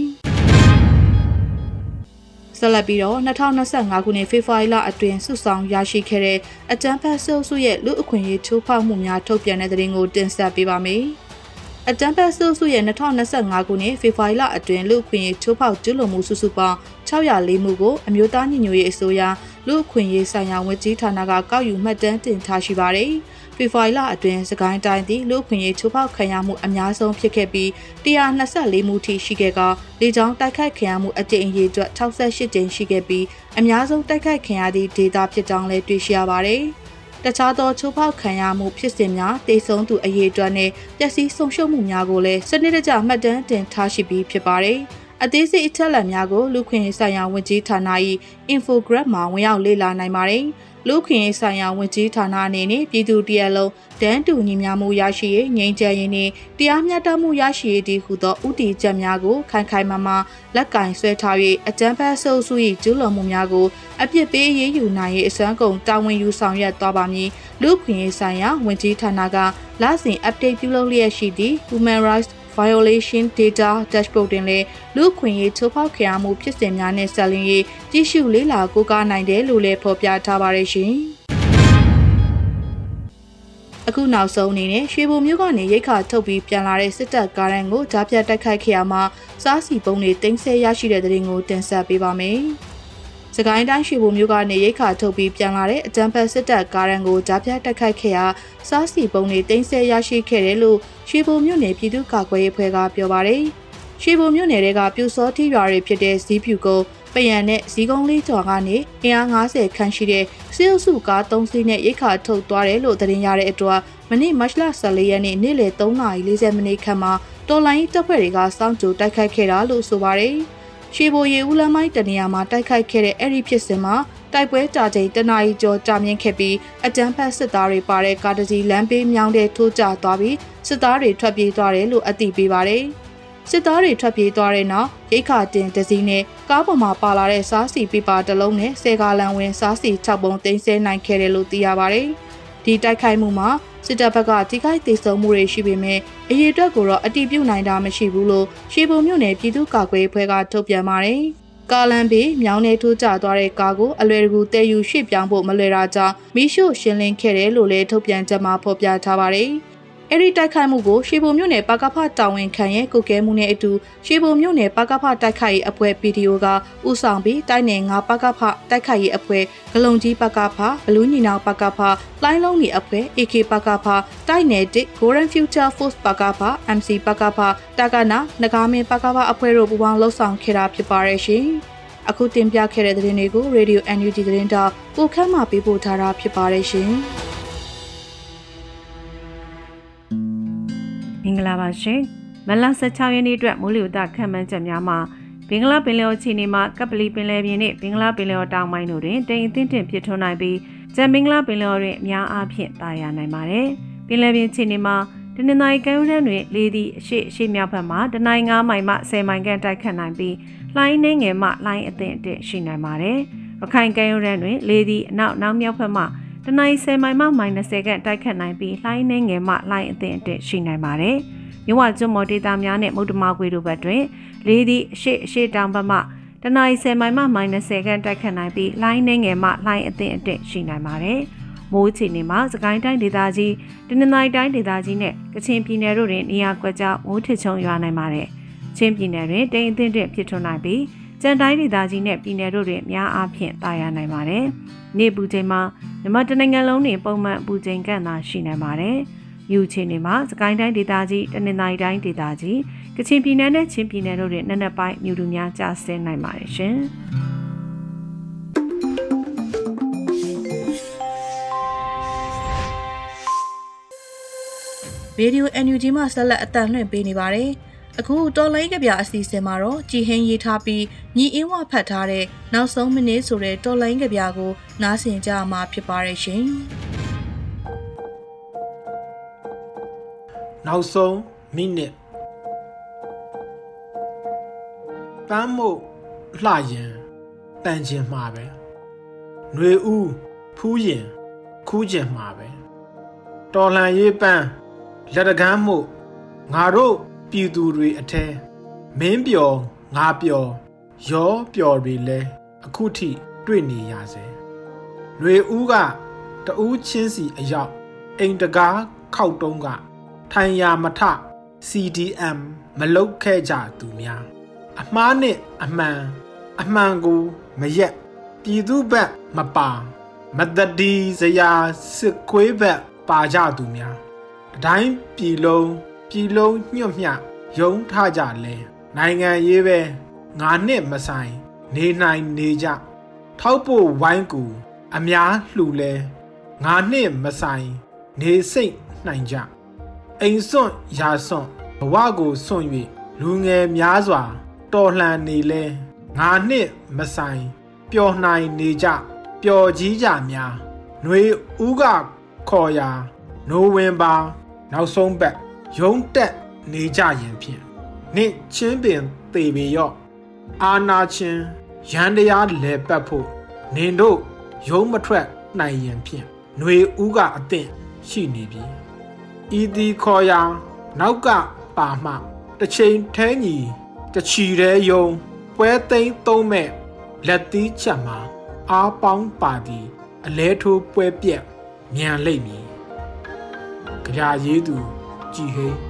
ဆက်လက်ပြီးတော့2025ခုနှစ်ဖေဖော်ဝါရီလအတွင်းစုဆောင်ရရှိခဲ့တဲ့အကြံဖတ်ဆိုးစုရဲ့လူအခွင့်အရေးချိုးဖောက်မှုများထုတ်ပြန်တဲ့သတင်းကိုတင်ဆက်ပေးပါမယ်အတမ်ပတ်ဆိုးစုရဲ့2025ခုနှစ်ဖေဖော်ဝါရီလအတွင်းလူအခွင့်အရေးချိုးဖောက်ကျူးလွန်မှုစုစုပေါင်း604မှုကိုအမျိုးသားညီညွတ်ရေးအစိုးရလူအခွင့်အရေးဆိုင်ရာဝန်ကြီးဌာနကကောက်ယူမှတ်တမ်းတင်ထားရှိပါတယ်။ဖေဖော်ဝါရီလအတွင်းစကိုင်းတိုင်းသည်လူအခွင့်အရေးချိုးဖောက်ခံရမှုအများဆုံးဖြစ်ခဲ့ပြီး124မှုထိရှိခဲ့ကလေကြောင်းတိုက်ခိုက်ခံရမှုအကြိမ်အရေအတွက်68ကြိမ်ရှိခဲ့ပြီးအများဆုံးတိုက်ခိုက်ခံရသည့်ဒေသဖြစ်ကြောင်းလည်းတွေ့ရှိရပါတယ်။တခြားသောချိုးဖောက်ခံရမှုဖြစ်စဉ်များတိတ်ဆုံးသူအရေးအတွက်နဲ့ပျက်စီးဆုံးရှုံးမှုများကိုလည်းစနစ်တကျမှတ်တမ်းတင်ထားရှိပြီးဖြစ်ပါတယ်။အသေးစိတ်အချက်အလက်များကိုလူခွင့်ရေးဆိုင်ရာဝန်ကြီးဌာန၏ infograph မှာဝင်ရောက်လေ့လာနိုင်ပါတယ်။လူခွင့်ရေးဆိုင်ရာဝန်ကြီးဌာနအနေနဲ့ပြည်သူတရက်လုံးတန်းတူညီမျှမှုရရှိရေးငြိမ်းချမ်းရေးနှင့်တရားမျှတမှုရရှိရေးတည်ဟူသောဥတီချက်များကိုခိုင်ခိုင်မာမာလက်ကင်ဆွဲထား၍အကြမ်းဖက်ဆုပ်စု၏ကျူးလွန်မှုများကိုအပြစ်ပေးအရေးယူနိုင်ရေးအစွမ်းကုန်တာဝန်ယူဆောင်ရွက်သွားပါမည်လူခွင့်ရေးဆိုင်ရာဝန်ကြီးဌာနကလစဉ် update ပြုလုပ်လျက်ရှိသည့် Human Rights Violation Data Dashboard တွင်လည်းလူခွင့်ရေးချိုးဖောက်ခံရမှုဖြစ်စဉ်များနဲ့ဆက်လျင်းရေးကြည့်ရှုလေ့လာကိုးကားနိုင်တယ်လို့လည်းဖော်ပြထားပါရရှင်။အခုနောက်ဆုံးအနေနဲ့ရွှေဘိုမြို့ကနေရိတ်ခါထုတ်ပြီးပြန်လာတဲ့စစ်တပ်ကားရန်ကိုကြားဖြတ်တိုက်ခိုက်ခဲ့ရမှာစားစီပုံတွေတင်ဆက်ရရှိတဲ့တဲ့ရင်ကိုတင်ဆက်ပေးပါမယ်။စကိုင်းတိုင်းရွှေဘိုမြို့ကနေရိတ်ခါထုတ်ပြီးပြန်လာတဲ့အကြမ်းဖက်စစ်တပ်ကားရန်ကိုကြားဖြတ်တိုက်ခိုက်ခဲ့ရာစားစီပုံတွေတင်ဆက်ရရှိခဲ့တယ်လို့ရွှေဘိုမြို့နယ်ပြည်သူ့ကာကွယ်ရေးအဖွဲ့ကပြောပါတယ်။ရွှေဘိုမြို့နယ်ကပြူစောထီရွာတွေဖြစ်တဲ့ဇီးဖြူကုန်းပယံနဲ့ဇီးကုန်းလေးကျော်ကနေအင်အား50ခန့်ရှိတဲ့စစ်အုပ်စုကား3စီးနဲ့ရိတ်ခါထုတ်သွားတယ်လို့သတင်းရတဲ့အတွက်မနေ့မတ်လ14ရက်နေ့နေ့လယ်3:40မိနစ်ခန့်မှာတော်လိုင်းတပ်ဖွဲ့တွေကစောင့်ကြိုတိုက်ခိုက်ခဲ့တာလို့ဆိုပါတယ်။ရွှေဘိုရေဦးလမ်းမိုင်းတနေရာမှာတိုက်ခိုက်ခဲ့တဲ့အဲ့ဒီဖြစ်စဉ်မှာတိုက်ပွဲတာချိန်တနာရီကျော်ကြာမြင့်ခဲ့ပြီးအကြမ်းဖက်စစ်သားတွေပါတဲ့ကားတစ်စီးလမ်းဘေးမြောင်းတဲ့ထိုးကျသွားပြီးစစ်သားတွေထွက်ပြေးသွားတယ်လို့အသိပေးပါတယ်။စစ်သားတွေထွက်ပြေးသွားတဲ့နောက်ရိတ်ခါတင်တစ်စီးနဲ့ကားပေါ်မှာပါလာတဲ့စားစီပေပါတစ်လုံးနဲ့ဆယ်ကားလန်ဝင်စားစီ6ပုံသိမ်းဆည်းနိုင်ခဲ့တယ်လို့သိရပါတယ်။ဒီတိုက်ခိုက်မှုမှာစစ်တပ်ဘက်ကထိခိုက်ဒေဆုံးမှုတွေရှိပေမဲ့အရေးအတွက်ကိုတော့အတိပြုနိုင်တာမရှိဘူးလို့ရွှေဘုံမြို့နယ်ပြည်သူ့ကာကွယ်ရေးအဖွဲ့ကထုတ်ပြန်ပါတယ်။ကာလန်ဘေးမြောင်းနေထိုးကျသွားတဲ့ကားကိုအလွယ်တကူတည်ယူရွှေ့ပြောင်းဖို့မလွယ်တာကြောင့်မိရှုရှင်းလင်းခဲ့တယ်လို့လည်းထုတ်ပြန်ချက်မှာဖော်ပြထားပါတယ်။အဲဒီတိုက်ခိုက်မှုကိုရွှေဘုံမြို့နယ်ပကဖတာဝန်ခံရဲ့ကုကဲမှုနဲ့အတူရွှေဘုံမြို့နယ်ပကဖတိုက်ခိုက်ရေးအဖွဲ့ PDO ကဥဆောင်ပြီးတိုင်းနယ်9ပကဖတိုက်ခိုက်ရေးအဖွဲ့ဂလုံကြီးပကဖဘလူးညီနောင်ပကဖလိုင်းလုံးနီအဖွဲ့ AK ပကဖတိုင်းနယ်1 Golden Future Force ပကဖ MC ပကဖတာကနာနဂါမင်းပကဖအဖွဲ့တို့ပူးပေါင်းလှုပ်ဆောင်ခဲ့တာဖြစ်ပါရဲ့ရှင်။အခုတင်ပြခဲ့တဲ့သတင်းတွေကို Radio NUG သတင်းတောက်ကိုခန့်မှပေးပို့ထားတာဖြစ်ပါတယ်ရှင်။မင်္ဂလာပါရှင်မလ16ရက်နေ့အတွက်မိုးလေဝသခန့်မှန်းချက်များမှာဘင်္ဂလားပင်လယ်အခြေအနေမှာကပလီပင်လယ်ပြင်နဲ့ဘင်္ဂလားပင်လယ်တောင်ပိုင်းတို့တွင်တိမ်အထင်ဖြစ်ထွန်းနိုင်ပြီးကျန်ဘင်္ဂလားပင်လယ်တွင်အများအားဖြင့်တာယာနိုင်ပါတယ်ပင်လယ်ပြင်အခြေအနေမှာတနင်္သာရီကမ်းရိုးတန်းတွင်လေသည့်အရှိမြောက်ဘက်မှတနိုင်း9မိုင်မှ10မိုင်ခန့်တိုက်ခတ်နိုင်ပြီးလှိုင်းနှင်းငယ်မှလှိုင်းအသင့်ရှိနိုင်ပါတယ်ရခိုင်ကမ်းရိုးတန်းတွင်လေသည့်အနောက်မြောက်ဘက်မှတနိုင်း10မိုင်မှ-20ခန့်တိုက်ခတ်နိုင်ပြီးလှိုင်းနှင်းငယ်မှလှိုင်းအသင့်ရှိနိုင်ပါတယ်မြဝကျွန်းမော်ဒေတာများနဲ့မုဒ္ဓမာခွေတို့ဘက်တွင်လေသည့်အရှိတောင်ဘက်မှတနအီ10မိုင်မှ-20ခန့်တိုက်ခတ်နိုင်ပြီးလှိုင်းနှင်းငယ်မှလှိုင်းအသင့်ရှိနိုင်ပါတယ်။မိုးအခြေအနေမှာစကိုင်းတိုင်းဒေသကြီးတနင်္သာရီတိုင်းဒေသကြီးနဲ့ကချင်ပြည်နယ်တို့တွင်နေရာကွက်ကြားမိုးထစ်ချုံရွာနိုင်ပါတယ်။ချင်းပြည်နယ်တွင်တိမ်အထင်ဖြစ်ထွန်းနိုင်ပြီးကြံတိုင်းဒေသကြီးနဲ့ပြည်နယ်တို့တွင်များအားဖြင့်တာယာနိုင်ပါတယ်။နေပူချိန်မှာမြန်မာတနိုင်ငံလုံးတွင်ပုံမှန်ပူချိန်ကန့်သာရှိနိုင်ပါတယ်။မြူချင်းတွေမှာစကိုင်းတိုင်းဒေသကြီးတနင်္သာရီတိုင်းဒေသကြီးကချင်ပြည်နယ်နဲ့ချင်းပြည်နယ်တို့တွင်နက်နက်ပိုင်းမြူတူများကျဆင်းနိုင်ပါတယ်ရှင်။ Radio NUG မှာဆက်လက်အသံလွှင့်ပေးနေပါတယ်။အခုတော်လိုင်းကဗျာအစီအစဉ်မှာတော့ကြည်ဟင်းရေးထားပြီးညီအင်းဝဖတ်ထားတဲ့နောက်ဆုံးမိနစ်ဆိုတဲ့တော်လိုင်းကဗျာကိုနားဆင်ကြမှာဖြစ်ပါတယ်ရှင်။နောက်ဆုံးမိနစ်ပန်းမို့လှရင်တန်ချင်မှာပဲຫນွေဦးဖူးရင်ခူးချင်မှာပဲတော်လှန်ရေးပန်းလက်တကမ်းမို့ငါတို့ပြည်သူတွေအထဲမင်းပျော်ငါပျော်ရောပျော်တွေလဲအခုထိတွေ့နေရစေຫນွေဦးကတဦးချင်းစီအရောက်အိမ်တကားခောက်တုံးကထိုင်ရာမထ CDM မလုတ်ခဲ့ကြသူများအမှားနဲ့အမှန်ကိုမရက်ပြည်သူဘက်မပါမတတိစရာစစ်ခွေးဘက်ပါကြသူများတိုင်းပြည်လုံးညွတ်မြယုံထားကြလဲနိုင်ငံရေးပဲငါနဲ့မဆိုင်နေနိုင်နေကြထောက်ဖို့ဝိုင်းကူအများလှူလဲငါနဲ့မဆိုင်နေစိတ်နိုင်ကြအိမ်စွန့်ရာစွန့်ဘဝကိုစွန့်၍လူငယ်များစွာတော်လှန်နေလဲငါနှင့်မဆိုင်ပျော်နိုင်နေကြပျော်ကြီးကြများຫນွေဦးကခေါ်ရာနိုဝင်ဘာနောက်ဆုံးပတ်ရုံးတက်နေကြရင်ဖြင့်နေ့ချင်းပင်သေပေရော့အာနာချင်းရန်တရားလဲပတ်ဖို့နင်တို့ရုံးမထွက်နိုင်ရင်ဖြင့်ຫນွေဦးကအသင့်ရှိနေပြီဤသည်ခေါ်ရာနောက်ကပါမှတစ်ချိန်ထဲညီတချီရဲယုံပွဲသိမ်းသုံးမဲ့လက်သီးချက်မှာအားပေါင်းပါသည်အလဲထိုးပွဲပြက်မြန်လိမ့်မည်ကြရာရေးသူကြည်ဟိန်း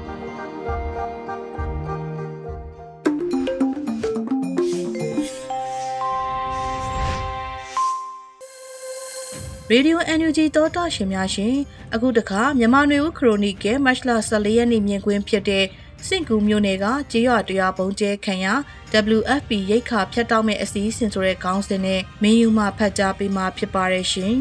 ရေဒီယို NUG တောတာရှင်များရှင်အခုတခါမြန်မာနွေဦးခရိုနီကယ်မတ်လ14ရက်နေ့မြင်ကွင်းဖြစ်တဲ့စင့်ကူမြို့နယ်ကကြေးရွာတရားပုံကျဲခံရ WFP ရိတ်ခါဖြတ်တောက်မဲ့အစီအစဉ်ဆိုတဲ့ခေါင်းစဉ်နဲ့မင်းယူမှဖတ်ကြားပေးမှာဖြစ်ပါတယ်ရှင်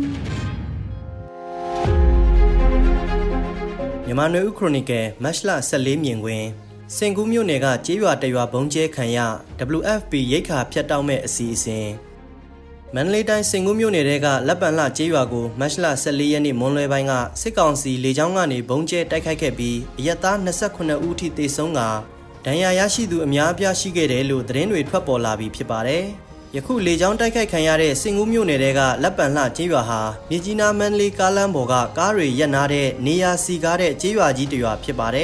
မြန်မာနွေဦးခရိုနီကယ်မတ်လ14မြင်ကွင်းစင့်ကူမြို့နယ်ကကြေးရွာတရွာပုံကျဲခံရ WFP ရိတ်ခါဖြတ်တောက်မဲ့အစီအစဉ်မန္တလေးတိုင်းစင်ကူးမြို့နယ်ကလက်ပံလှကျေးရွာကိုမတ်လ14ရက်နေ့မွန်းလွဲပိုင်းကစစ်ကောင်စီလေကြောင်းကနေဘုံကျဲတိုက်ခိုက်ခဲ့ပြီးအရက်သား29ဦးထိသေဆုံးကဒဏ်ရာရရှိသူအများအပြားရှိခဲ့တယ်လို့သတင်းတွေထွက်ပေါ်လာပြီးဖြစ်ပါတယ်။ယခုလေကြောင်းတိုက်ခိုက်ခံရတဲ့စင်ကူးမြို့နယ်ကလက်ပံလှကျေးရွာဟာမြစ်ကြီးနားမန္တလေးကားလမ်းပေါ်ကကားတွေရပ်နားတဲ့နေရာစီကားတဲ့ကျေးရွာကြီးတစ်ရွာဖြစ်ပါတယ်။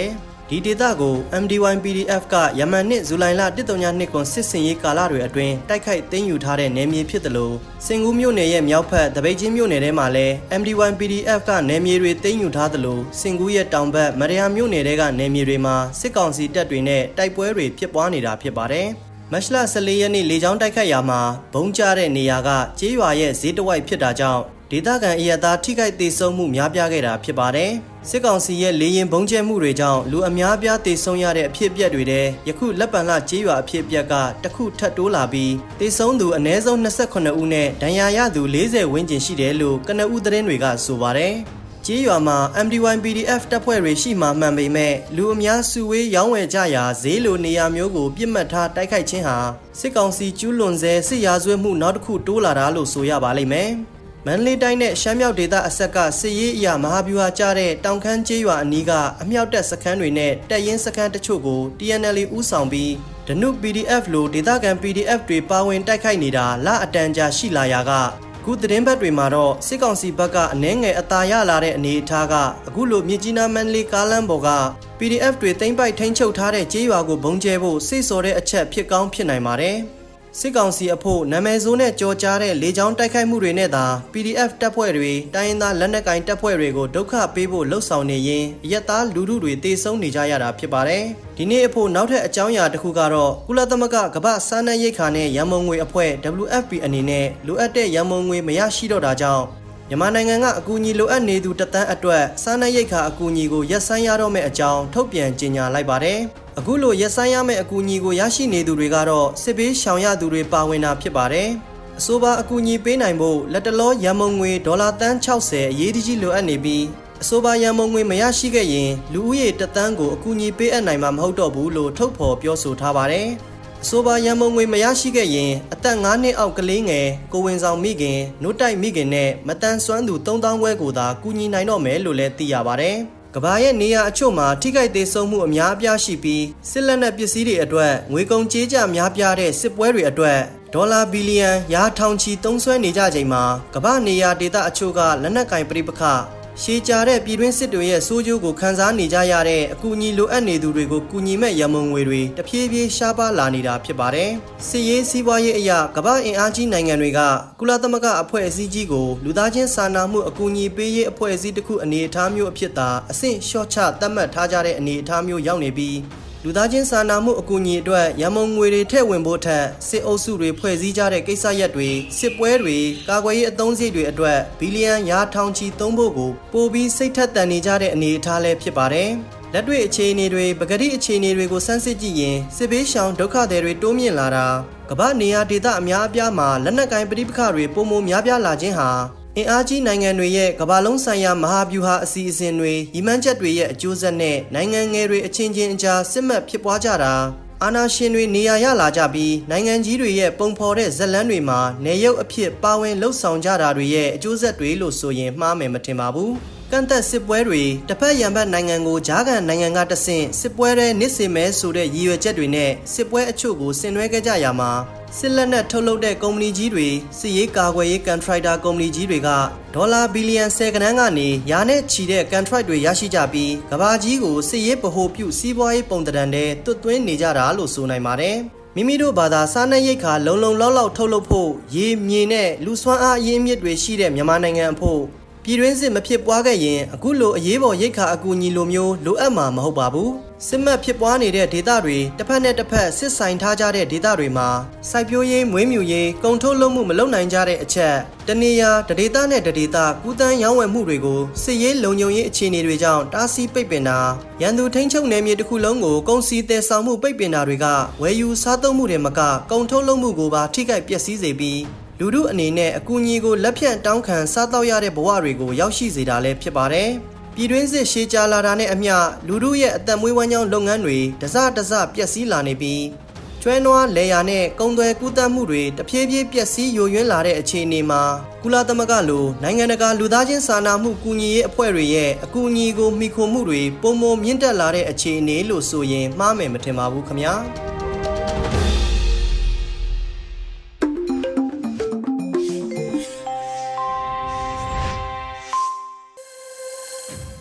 ဒီဒေသကို MDY PDF ကယမန်နှစ်ဇူလိုင်လ1-2ကွန်စစ်စင်ရေးကာလတွေအတွင်းတိုက်ခိုက်သိမ်းယူထားတဲ့နယ်မြေဖြစ်တယ်လို့စင်ကူးမြို့နယ်ရဲ့မြောက်ဖက်တပိတ်ချင်းမြို့နယ်ထဲမှာလည်း MDY PDF ကနယ်မြေတွေသိမ်းယူထားတယ်လို့စင်ကူးရဲ့တောင်ဘက်မရယာမြို့နယ်ထဲကနယ်မြေတွေမှာစစ်ကောင်စီတပ်တွေနဲ့တိုက်ပွဲတွေဖြစ်ပွားနေတာဖြစ်ပါတယ်။မတ်လ14ရက်နေ့လေကြောင်းတိုက်ခိုက်ရာမှာဘုံကျတဲ့နေရာကကျေးရွာရဲ့ဈေးတစ်ဝိုက်ဖြစ်တာကြောင့်ဒေသခံအရသားထိခိုက်ဒေဆုံးမှုများပြားခဲ့တာဖြစ်ပါတယ်။စစ်ကောင်စီရဲ့လေရင်ဘုံကျဲမှုတွေကြောင့်လူအများပြားဒေဆုံးရတဲ့အဖြစ်အပျက်တွေထဲယခုလက်ပံလှကျေးရွာအဖြစ်အပျက်ကတစ်ခုထပ်တိုးလာပြီးဒေဆုံးသူအနည်းဆုံး28ဦးနဲ့ဒဏ်ရာရသူ40ဝန်းကျင်ရှိတယ်လို့ကနဦးသတင်းတွေကဆိုပါတယ်။ကျေးရွာမှာ MDY PDF တပ်ဖွဲ့တွေရှိမှမှန်ပေမဲ့လူအများစုဝေးရောင်းဝယ်ကြရာဈေးလိုနေရာမျိုးကိုပြစ်မှတ်ထားတိုက်ခိုက်ခြင်းဟာစစ်ကောင်စီကျူးလွန်ဆဲစစ်ရာဇဝတ်မှုနောက်တစ်ခုတိုးလာတာလို့ဆိုရပါလိမ့်မယ်။မန္တလေးတိုင်းနဲ့ရှမ်းမြောက်ဒေသအဆက်ကစစ်ရေးအရာမဟာဗျူဟာကျတဲ့တောင်ခမ်းကျေးရွာအနီးကအမြောက်တပ်စခန်းတွေနဲ့တပ်ရင်းစခန်းတချို့ကို TNL ဦးဆောင်ပြီးဒနု PDF လိုဒေသခံ PDF တွေပါဝင်တိုက်ခိုက်နေတာလအတန်ကြာရှိလာရာကခုသတင်းဘက်တွေမှာတော့စစ်ကောင်စီဘက်ကအနှဲငယ်အသာရလာတဲ့အနေအထားကအခုလိုမြစ်ကြီးနားမန္တလေးကားလမ်းပေါ်က PDF တွေသိမ်းပိုက်ထိန်းချုပ်ထားတဲ့ကျေးရွာကိုဘုံကျဲဖို့စိတ်ဆော်တဲ့အချက်ဖြစ်ကောင်းဖြစ်နိုင်ပါတယ်စစ်ကောင်စီအဖို့နာမည်ဆိုးနဲ့ကြော်ကြားတဲ့လေကြောင်းတိုက်ခိုက်မှုတွေနဲ့သာ PDF တပ်ဖွဲ့တွေတိုင်းရင်းသားလက်နက်ကိုင်တပ်ဖွဲ့တွေကိုဒုက္ခပေးဖို့လှုံ့ဆော်နေရင်အရက်သားလူထုတွေတေဆုံးနေကြရတာဖြစ်ပါတယ်။ဒီနေ့အဖို့နောက်ထပ်အကြောင်းအရာတစ်ခုကတော့ကုလသမဂ္ဂကမ္ဘာ့စားနပ်ရိက္ခာနဲ့ရန်ပုံငွေအဖွဲ့ WFP အနေနဲ့လိုအပ်တဲ့ရန်ပုံငွေမရရှိတော့တာကြောင့်မြန်မာနိုင်ငံကအကူအညီလိုအပ်နေသူတသန်းအတွက်စားနပ်ရိက္ခာအကူအညီကိုရပ်ဆိုင်းရတော့မယ့်အကြောင်းထုတ်ပြန်ကြေညာလိုက်ပါတယ်။အခုလိုရပ်ဆိုင်းရမယ့်အကူအညီကိုရရှိနေသူတွေကတော့စစ်ဘေးရှောင်ရသူတွေပါဝင်တာဖြစ်ပါတယ်။အဆိုပါအကူအညီပေးနိုင်ဖို့လက်တလောရန်ပုံငွေဒေါ်လာတန်း60အရေးတကြီးလိုအပ်နေပြီးအဆိုပါရန်ပုံငွေမရရှိခဲ့ရင်လူဦးရေတသန်းကိုအကူအညီပေးအပ်နိုင်မှာမဟုတ်တော့ဘူးလို့ထုတ်ဖော်ပြောဆိုထားပါတယ်။အဆိုပါရန်ပုံငွေမရရှိခဲ့ရင်အသက်9နှစ်အောက်ကလေးငယ်ကိုဝင်ဆောင်မိခင်နှုတ်တိုက်မိခင်နဲ့မတန်ဆွမ်းသူ3000ခွဲကိုသာကူညီနိုင်တော့မယ်လို့လည်းသိရပါတယ်။ကဘာရဲ့နေရာအချို့မှာထိခိုက်သေးဆုံးမှုအများအပြားရှိပြီးစစ်လက်နက်ပစ္စည်းတွေအတွက်ငွေကုန်ကြေးကျများပြားတဲ့စစ်ပွဲတွေအတွက်ဒေါ်လာဘီလီယံရာထောင်ချီသုံးစွဲနေကြချိန်မှာကဘာနေရာဒေသအချို့ကလက်နက်ကင်ပဋိပက္ခရှေးကြတဲ့ပြည်တွင်းစစ်တွေရဲ့ဆိုးကျိုးကိုခံစားနေကြရတဲ့အကူအညီလိုအပ်နေသူတွေကိုကူညီမဲ့ရန်ပုံငွေတွေတဖြည်းဖြည်းရှားပါလာနေတာဖြစ်ပါတယ်။စစ်ရေးစီးပွားရေးအရာကမ္ဘာ့အင်အားကြီးနိုင်ငံတွေကကုလသမဂ္ဂအဖွဲ့အစည်းကြီးကိုလူသားချင်းစာနာမှုအကူအညီပေးရေးအဖွဲ့အစည်းတစ်ခုအနေအထားမျိုးအဖြစ်သာအဆင့်လျှော့ချသတ်မှတ်ထားကြတဲ့အနေအထားမျိုးရောက်နေပြီးလူသားချင်းစာနာမှုအကူအညီအတွက်ရန်ပုံငွေတွေထည့်ဝင်ဖို့ထက်စစ်အုပ်စုတွေဖွဲ့စည်းကြတဲ့ကိစ္စရပ်တွေစစ်ပွဲတွေကာကွယ်ရေးအသုံးစရိတ်တွေအတွက်ဘီလီယံရာထောင်ချီသုံးဖို့ကိုပိုပြီးစိတ်ထက်သန်နေကြတဲ့အနေအထားလည်းဖြစ်ပါတယ်။လက်တွေ့အခြေအနေတွေပကတိအခြေအနေတွေကိုစမ်းစစ်ကြည့်ရင်စစ်ဘေးရှောင်ဒုက္ခသည်တွေတိုးမြင့်လာတာကမ္ဘာနေရာဒေသအများအပြားမှာလက်နက်ကိုင်ပဋိပက္ခတွေပုံမှန်များပြားလာခြင်းဟာအင်အားကြီးနိုင်ငံတွေရဲ့ကမ္ဘာလုံးဆိုင်ရာမဟာဗျူဟာအစီအစဉ်တွေရည်မှန်းချက်တွေရဲ့အကျိုးဆက်နဲ့နိုင်ငံငယ်တွေအချင်းချင်းအကြားစစ်မှတ်ဖြစ်ပွားကြတာအာဏာရှင်တွေနေရာရလာကြပြီးနိုင်ငံကြီးတွေရဲ့ပုံဖော်တဲ့ဇက်လန်းတွေမှာနေရုပ်အဖြစ်ပါဝင်လှုပ်ဆောင်ကြတာတွေရဲ့အကျိုးဆက်တွေလို့ဆိုရင်မှားမယ်မထင်ပါဘူး။ကန့်သက်စစ်ပွဲတွေတစ်ဖက်ရန်ဘက်နိုင်ငံကိုဂျားကန်နိုင်ငံကတဆင့်စစ်ပွဲတွေနစ်စင်မဲဆိုတဲ့ရည်ရွယ်ချက်တွေနဲ့စစ်ပွဲအချို့ကိုဆင်နွှဲခဲ့ကြရမှာစစ်လက်နက်ထုတ်လုပ်တဲ့ကုမ္ပဏီကြီးတွေစစ်ရေးကာကွယ်ရေးကန်ထရိုက်တာကုမ္ပဏီကြီးတွေကဒေါ်လာဘီလီယံ10ကဏန်းကနေရာနဲ့ချီတဲ့ကန်ထရိုက်တွေရရှိကြပြီးကမ္ဘာကြီးကိုစစ်ရေးဗဟိုပြုစီးပွားရေးပုံသဏ္ဍာန်တွေတွတ်သွင်းနေကြတာလို့ဆိုနိုင်ပါတယ်မိမိတို့ဘာသာစားနပ်ရိက္ခာလုံလုံလောက်လောက်ထုတ်လုပ်ဖို့ရေမြေနဲ့လူစွမ်းအားအရင်းမြစ်တွေရှိတဲ့မြန်မာနိုင်ငံအဖို့ပြည်တွင်းစစ်မဖြစ်ပွားခဲ့ရင်အခုလိုအရေးပေါ်ရိက္ခာအကူအညီလိုမျိုးလိုအပ်မှာမဟုတ်ပါဘူးစစ်မှတ်ဖြစ်ပွားနေတဲ့ဒေသတွေတစ်ဖက်နဲ့တစ်ဖက်စစ်ဆိုင်ထားကြတဲ့ဒေသတွေမှာစိုက်ပျိုးရေးမွေးမြူရေးကုန်ထုတ်လုပ်မှုမလုပ်နိုင်ကြတဲ့အချက်တနေရာဒေသနဲ့ဒေသကူးတန်းရောင်းဝယ်မှုတွေကိုစစ်ရေးလုံခြုံရေးအခြေအနေတွေကြောင့်တားဆီးပိတ်ပင်တာရန်သူထိန်းချုပ်နယ်မြေတစ်ခုလုံးကိုကုန်စည်သယ်ဆောင်မှုပိတ်ပင်တာတွေကဝယ်ယူစားသုံးမှုတွေမကကုန်ထုတ်လုပ်မှုကိုပါထိခိုက်ပျက်စီးစေပြီးလူထုအနေနဲ့အကူအညီကိုလက်ဖြန့်တောင်းခံစားတော့ရတဲ့ဘဝတွေကိုရောက်ရှိစေတာလည်းဖြစ်ပါတယ်။ပြည်တွင်းစစ်ရှေးကြာလာတာနဲ့အမျှလူထုရဲ့အသက်မွေးဝမ်းကြောင်းလုပ်ငန်းတွေတစပျက်စီးလာနေပြီးကျွဲနွားလေယာနဲ့ကုန်သွယ်ကူးသန်းမှုတွေတဖြည်းဖြည်းပျက်စီးယိုယွင်းလာတဲ့အခြေအနေမှာကုလသမဂ္ဂလိုနိုင်ငံတကာလူသားချင်းစာနာမှုကူညီရေးအဖွဲ့တွေရဲ့အကူအညီကိုမှီခိုမှုတွေပုံမမြင့်တက်လာတဲ့အခြေအနေလို့ဆိုရင်မှားမယ်မထင်ပါဘူးခင်ဗျာ။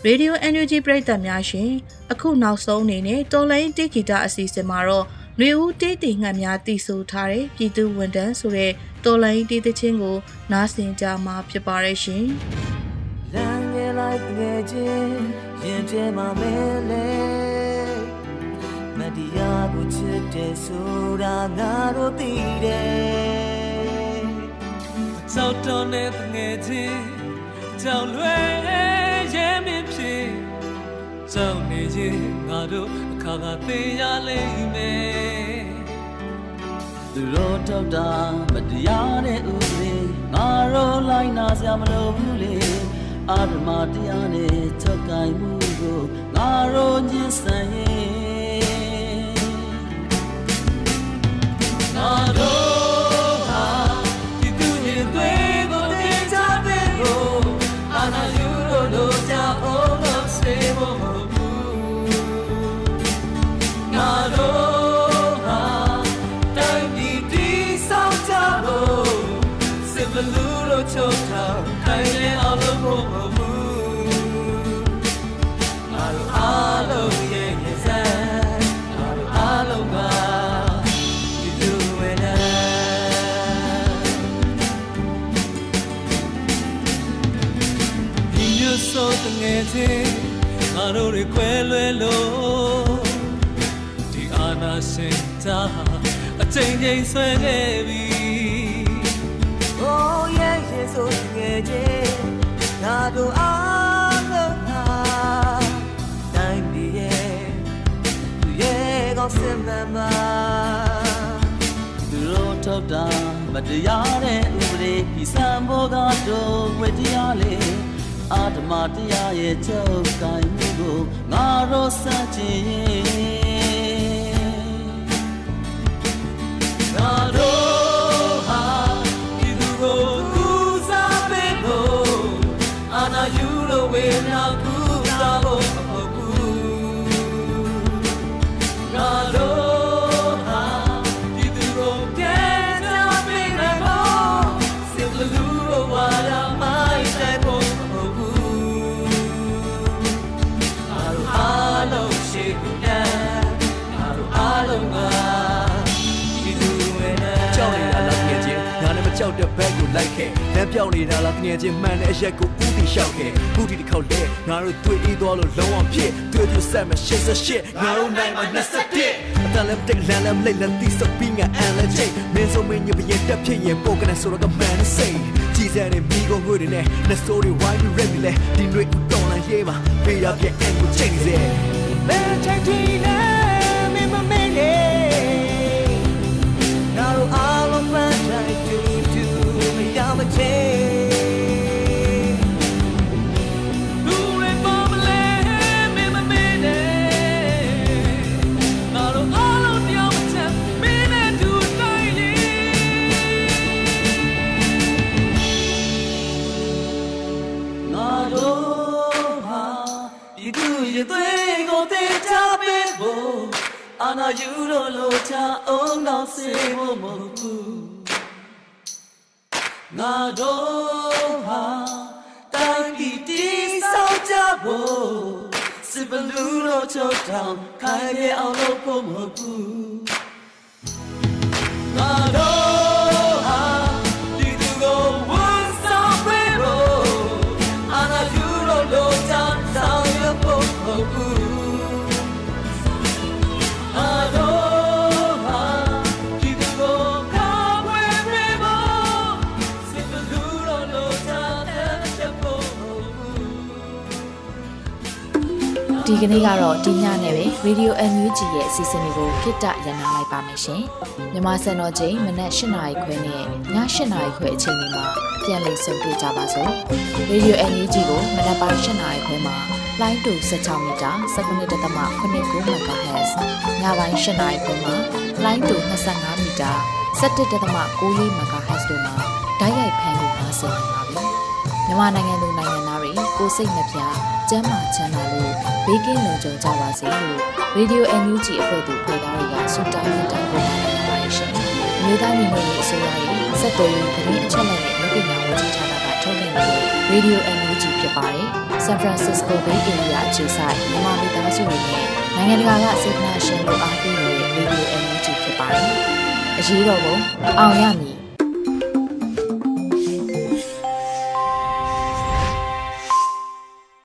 Radio NUG ပရိသတ်များရှင်အခုနောက်ဆုံးအနေနဲ့တော်လိုင်းတေဂီတာအစီအစဉ်မှာတော့ຫນွေဦးတေးတီငှက်များတည်ဆူထားတဲ့ပြည်သူဝန်ထမ်းဆိုတဲ့တော်လိုင်းတေးသချင်းကိုနားဆင်ကြမှာဖြစ်ပါရဲ့ရှင်လမ်းငယ်လိုက်ငယ်ချင်းရင်ထဲမှာမဲလေမတရားကိုချစ်တယ်ဆိုတာငါတို့သိတယ်စောက်တော်နဲ့ငယ်ချင်းကြောင်လွယ်ရဲမင်းဖြစ်ကြောင်နေရင်ငါတို့အခါကသိရလိမ့်မယ်သူတို့ထောက်တာမတရားတဲ့ဥပဒေငါတို့လိုက်နာစရာမလိုဘူးလေအာဓမတရားနဲ့ချက်ကိုင်မှုကိုငါတို့ညှဉ်းဆန်ရင်ငါတို့ဟာဒီသူရဲ့တွေကိုတင်ချပေးဖို့အာနာယူလို့ကြအောင်လို့စေဖို့မဟုတ်ဘူးငါတို့ဟာတိုင်းပြည်တည်ဆောက်ကြဖို့စစ်ဘလူးလို့ချုပ်ထားခိုင်လေအောင်လို့မဟုတ်ဘူးငါတို့အားလုံးရဲ့ရဲ့စံငါတို့အားလုံးကဒီလိုဝင်နေဒီမျိုးဆိုတဲ့ငယ်ချင်းငါတို့တွေခွဲလွဲလို့ဒီအာနာစင်တာအချိန်ချင်းဆွဲခဲ့ပြီ Oh yeah yeah so ngey chin na do aloha time bi ye tu ye gao sim mama tu ro thok da ma taya de ubade pi san bo ga do we taya le adama taya ye chok kai mu ko nga ro sa chin nga ro when I put up a boo Nado ha did the road get up in a hole simply do what I might type of boo Hello shake down hello ma you do when I ကြောက်တဲ့ဘက်ကိုလိုက်ခဲ့လမ်းပြောင်းနေတာလားတကယ်ချင်းမှန်တဲ့အရက်ကိုဦးတည်လျှောက်ခဲ့ခုဒီတစ်ခေါက်လဲငါတို့တွေ့ပြီးသွားလို့လုံးဝဖြစ်တွေ့ပြဆက်မဲ့88ငါတို့နိုင်မှာ21အတလည်းတက်လမ်းလည်းလိမ့်လည်းတီးစပင်းကအန်လည်းချိတ်မင်းဆိုမင်းညပြည့်တက်ဖြစ်ရင်ပိုကနေဆိုတော့ကမှန်နေစိတ်ကြည်စဲနေမိကုန်ငွေတွေနဲ့လက်စိုးတွေဝိုင်းပြီးရက်ပြီးလဲဒီတွေဦးတော်လာရေးပါပေးရပြအန်ကိုချိန်စေဘယ်ချိန်ထိလဲမင်းမမေးလေငါတို့အားလုံးမှန်တိုင်းI'm a chain. Who remember me, my minute? Not all of the other minute to daily. Not all, you do your thing, go take up it, boy. I know you don't know, oh, no, say, oh, ngà đô ha tai bị tí sao cha bồ sự bận lưu lo cho thằng khai nghe ao lo cô mơ cu ngà đô ha đi tu go one sao quê bồ ana you lo cha sao yo cô mơ cu ngà đô ဒီကနေ့ကတော့ဒီညနဲ့ပဲ Radio NUG ရဲ့အစီအစဉ်လေးကိုခਿੱတရနာလိုက်ပါမယ်ရှင်။မြန်မာစံတော်ချိန်မနက်၈နာရီခွဲနဲ့ည၈နာရီခွဲအချိန်တွေမှာပြန်လည်ဆုံတွေ့ကြပါစို့။ Radio NUG ကိုမနက်ပိုင်း၈နာရီခွဲမှာလိုင်းတူ16မီတာ19.89 MHz ညပိုင်း၈နာရီခွဲမှာလိုင်းတူ25မီတာ17.94 MHz တို့မှာဓာတ်ရိုက်ဖမ်းလို့နားဆင်နိုင်ပါပြီ။မြန်မာနိုင်ငံသူနိုင်ငံသားတွေကိုစိတ်နှပြကျန်းမာချမ်းသာလို့ဘေးကင်းလုံခြုံကြပါစေလို့ Radio NUG အဖွဲ့သူဖွဲ့သားတွေကဆုတောင်းတောင်းပေးနေပါတယ်ရှင်။မြေသားညီမတွေအစိုးရရဲ့စက်တော်ရင်သတင်းအချက်အလက်တွေပညာဝန်ကြီးဌာနကထုတ်လွှင့်နေတဲ့ Radio NUG ဖြစ်ပါတယ်။ San Francisco Bay Area အခြေစိုက်မြန်မာမိသားစုတွေနဲ့နိုင်ငံတကာကစေတနာရှင်တို့အားပေးနေတဲ့ Radio NUG ဖြစ်ပါတယ်။အရေးတော်ပုံအောင်ရမည်